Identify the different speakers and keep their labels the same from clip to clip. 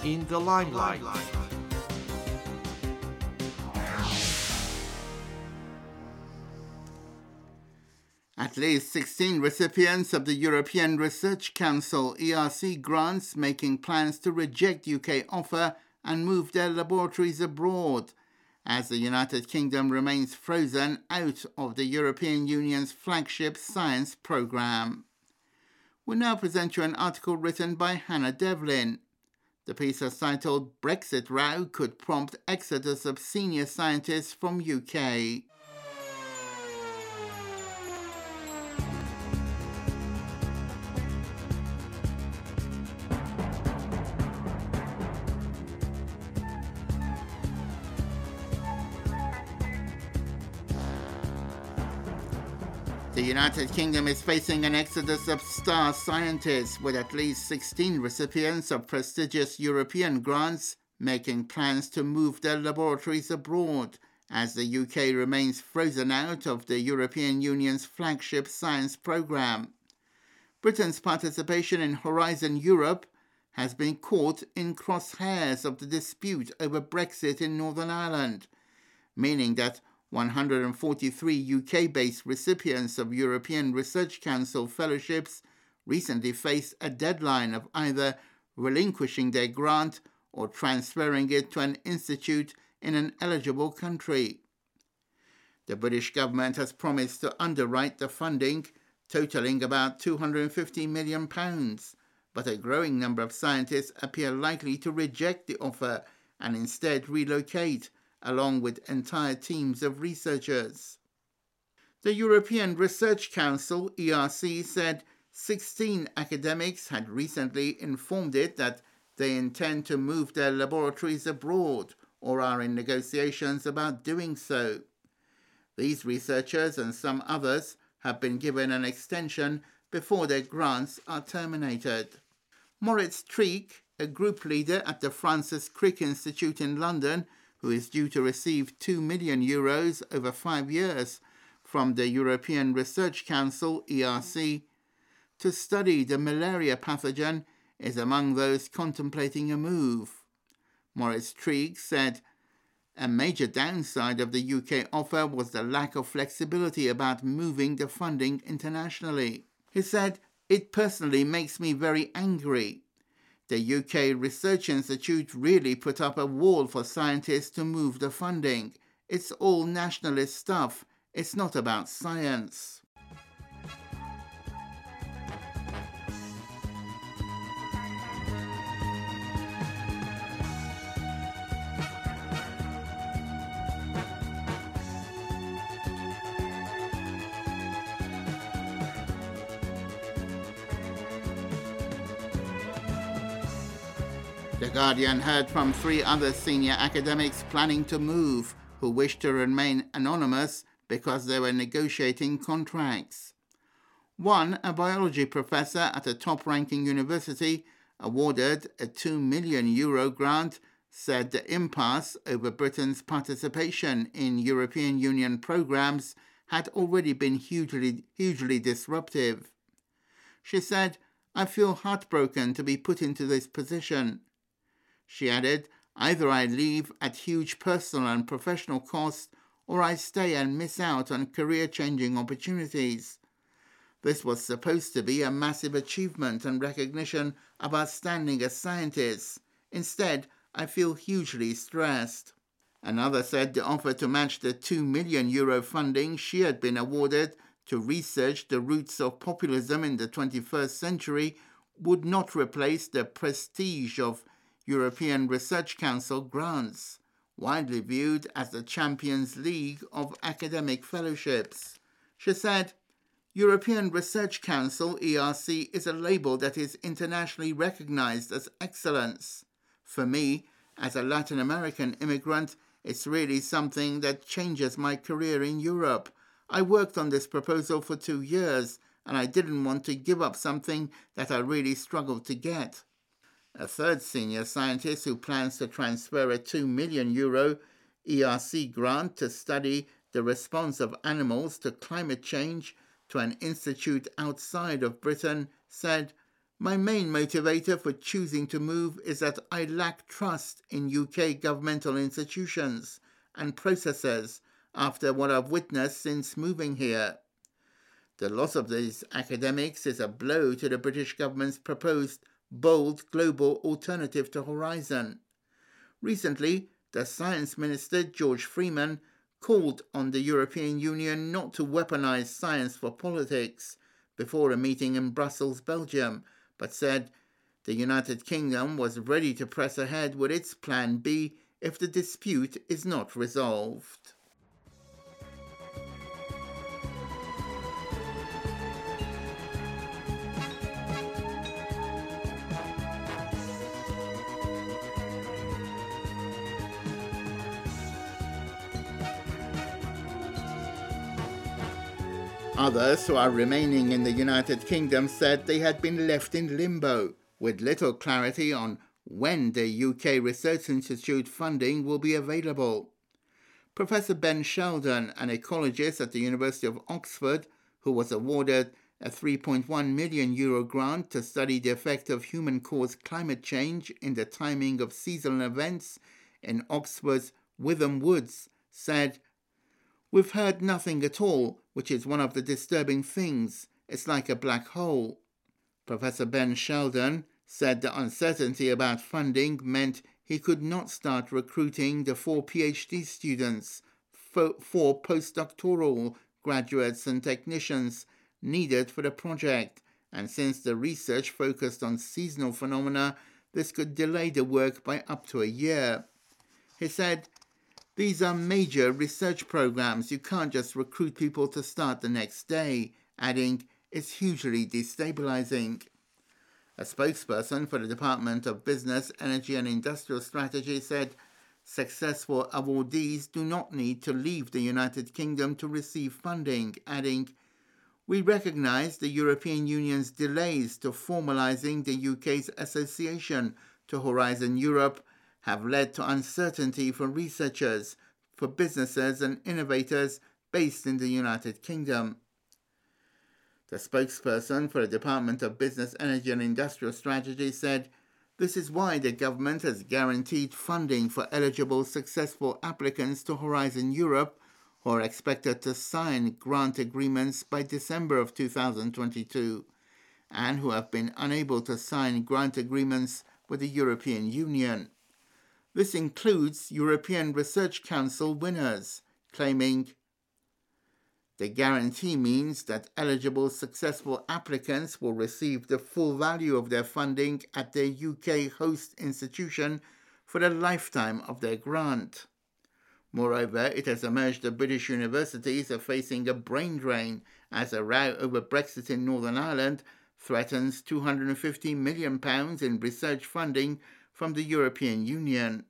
Speaker 1: in the limelight.
Speaker 2: At least 16 recipients of the European Research Council ERC grants making plans to reject UK offer and move their laboratories abroad, as the United Kingdom remains frozen out of the European Union's flagship science programme. We now present you an article written by Hannah Devlin. The piece is titled "Brexit Row Could Prompt Exodus of Senior Scientists from UK." The United Kingdom is facing an exodus of star scientists, with at least 16 recipients of prestigious European grants making plans to move their laboratories abroad, as the UK remains frozen out of the European Union's flagship science programme. Britain's participation in Horizon Europe has been caught in crosshairs of the dispute over Brexit in Northern Ireland, meaning that 143 UK-based recipients of European Research Council fellowships recently faced a deadline of either relinquishing their grant or transferring it to an institute in an eligible country. The British government has promised to underwrite the funding, totalling about £250 million, but a growing number of scientists appear likely to reject the offer and instead relocate, along with entire teams of researchers. The European Research Council, ERC, said 16 academics had recently informed it that they intend to move their laboratories abroad or are in negotiations about doing so. These researchers and some others have been given an extension before their grants are terminated. Moritz Treek, a group leader at the Francis Crick Institute in London, who is due to receive €2 million over 5 years from the European Research Council, ERC, to study the malaria pathogen, is among those contemplating a move. Moritz Treek said, "A major downside of the UK offer was the lack of flexibility about moving the funding internationally." He said, "It personally makes me very angry. The UK Research Institute really put up a wall for scientists to move the funding. It's all nationalist stuff. It's not about science." The Guardian heard from 3 other senior academics planning to move who wished to remain anonymous because they were negotiating contracts. One, a biology professor at a top-ranking university, awarded a €2 million grant, said the impasse over Britain's participation in European Union programs had already been hugely disruptive. She said, "I feel heartbroken to be put into this position." She added, "Either I leave at huge personal and professional cost, or I stay and miss out on career-changing opportunities. This was supposed to be a massive achievement and recognition of outstanding as scientists. Instead, I feel hugely stressed." Another said the offer to match the €2 million funding she had been awarded to research the roots of populism in the 21st century would not replace the prestige of European Research Council grants, widely viewed as the Champions League of academic fellowships. She said, "European Research Council, ERC, is a label that is internationally recognized as excellence. For me, as a Latin American immigrant, it's really something that changes my career in Europe. I worked on this proposal for 2 years, and I didn't want to give up something that I really struggled to get." A third senior scientist who plans to transfer a €2 million ERC grant to study the response of animals to climate change to an institute outside of Britain said, My main motivator for choosing to move is that I lack trust in UK governmental institutions and processes after what I've witnessed since moving here. The loss of these academics is a blow to the British government's proposed bold global alternative to Horizon. Recently, the Science Minister, George Freeman, called on the European Union not to weaponize science for politics before a meeting in Brussels, Belgium, but said the United Kingdom was ready to press ahead with its Plan B if the dispute is not resolved. Others who are remaining in the United Kingdom said they had been left in limbo, with little clarity on when the UK Research Institute funding will be available. Professor Ben Sheldon, an ecologist at the University of Oxford, who was awarded a €3.1 million grant to study the effect of human-caused climate change in the timing of seasonal events in Oxford's Witham Woods, said, "We've heard nothing at all, which is one of the disturbing things. It's like a black hole." Professor Ben Sheldon said the uncertainty about funding meant he could not start recruiting the 4 PhD students, 4 postdoctoral graduates and technicians needed for the project, and since the research focused on seasonal phenomena, this could delay the work by up to a year. He said, "These are major research programs. You can't just recruit people to start the next day," adding, "It's hugely destabilizing." A spokesperson for the Department of Business, Energy and Industrial Strategy said successful awardees do not need to leave the United Kingdom to receive funding, adding, "We recognize the European Union's delays to formalizing the UK's association to Horizon Europe have led to uncertainty for researchers, for businesses and innovators based in the United Kingdom." The spokesperson for the Department of Business, Energy and Industrial Strategy said, "This is why the government has guaranteed funding for eligible successful applicants to Horizon Europe who are expected to sign grant agreements by December of 2022 and who have been unable to sign grant agreements with the European Union. This includes European Research Council winners, claiming the guarantee means that eligible successful applicants will receive the full value of their funding at their UK host institution for the lifetime of their grant. Moreover, it has emerged that British universities are facing a brain drain as a row over Brexit in Northern Ireland threatens £250 million in research funding from the European Union.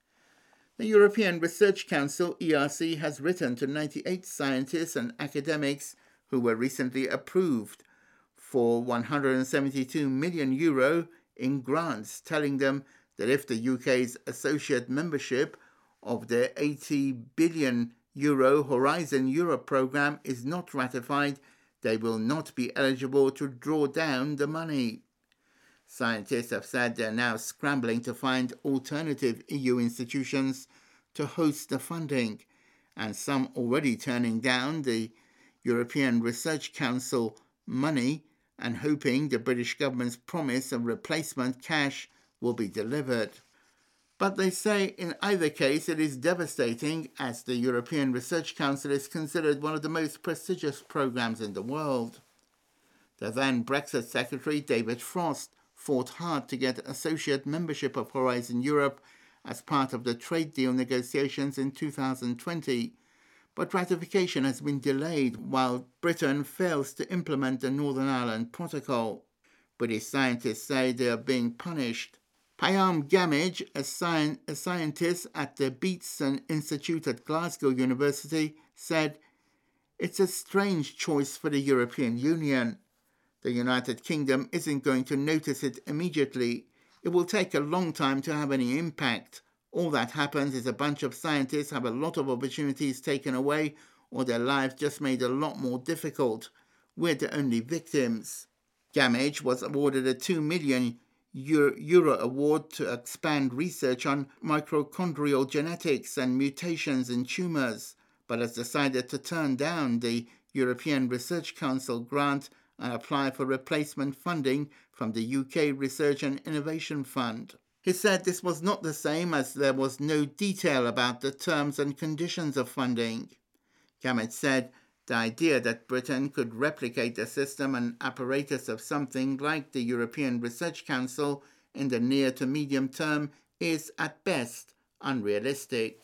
Speaker 2: The European Research Council, ERC, has written to 98 scientists and academics who were recently approved for €172 million in grants, telling them that if the UK's associate membership of their €80 billion Horizon Europe programme is not ratified, they will not be eligible to draw down the money. Scientists have said they're now scrambling to find alternative EU institutions to host the funding, and some already turning down the European Research Council money and hoping the British government's promise of replacement cash will be delivered. But they say in either case it is devastating, as the European Research Council is considered one of the most prestigious programs in the world. The then Brexit Secretary David Frost fought hard to get associate membership of Horizon Europe as part of the trade deal negotiations in 2020, but ratification has been delayed while Britain fails to implement the Northern Ireland Protocol. British scientists say they are being punished. Payam Gamage, a scientist at the Beatson Institute at Glasgow University, said, "It's a strange choice for the European Union. The United Kingdom isn't going to notice it immediately. It will take a long time to have any impact. All that happens is a bunch of scientists have a lot of opportunities taken away or their lives just made a lot more difficult. We're the only victims." Gamage was awarded a €2 million Euro award to expand research on mitochondrial genetics and mutations in tumours, but has decided to turn down the European Research Council grant and apply for replacement funding from the UK Research and Innovation Fund. He said this was not the same as there was no detail about the terms and conditions of funding. Gamage said the idea that Britain could replicate the system and apparatus of something like the European Research Council in the near to medium term is at best unrealistic.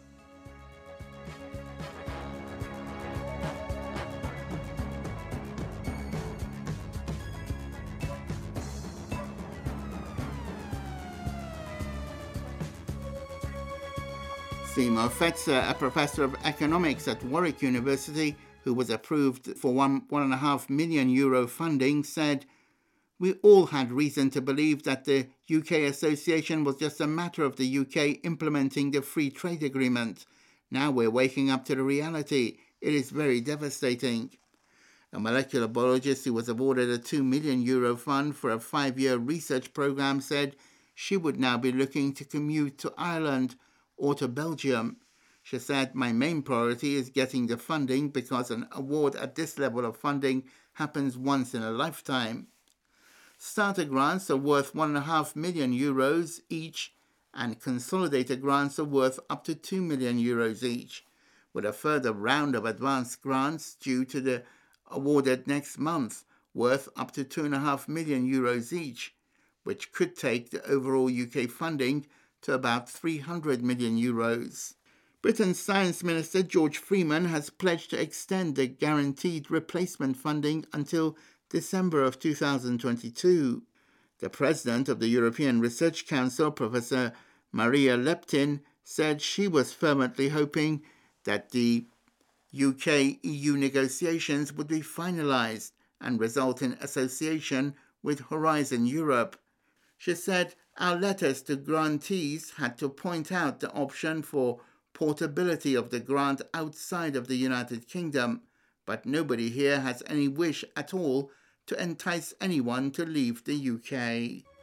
Speaker 2: Seymour Fetzer, a professor of economics at Warwick University, who was approved for €1.5 million funding, said, "We all had reason to believe that the UK Association was just a matter of the UK implementing the free trade agreement. Now we're waking up to the reality. It is very devastating." A molecular biologist who was awarded a €2 million fund for a 5-year research program said she would now be looking to commute to Ireland or to Belgium. She said, "My main priority is getting the funding because an award at this level of funding happens once in a lifetime." Starter grants are worth €1.5 million each, and consolidated grants are worth up to €2 million each, with a further round of advanced grants due to the awarded next month, worth up to €2.5 million each, which could take the overall UK funding to about €300 million. Britain's Science Minister George Freeman has pledged to extend the guaranteed replacement funding until December of 2022. The president of the European Research Council, Professor Maria Leptin, said she was fervently hoping that the UK-EU negotiations would be finalised and result in association with Horizon Europe. She said, "Our letters to grantees had to point out the option for portability of the grant outside of the United Kingdom, but nobody here has any wish at all to entice anyone to leave the UK."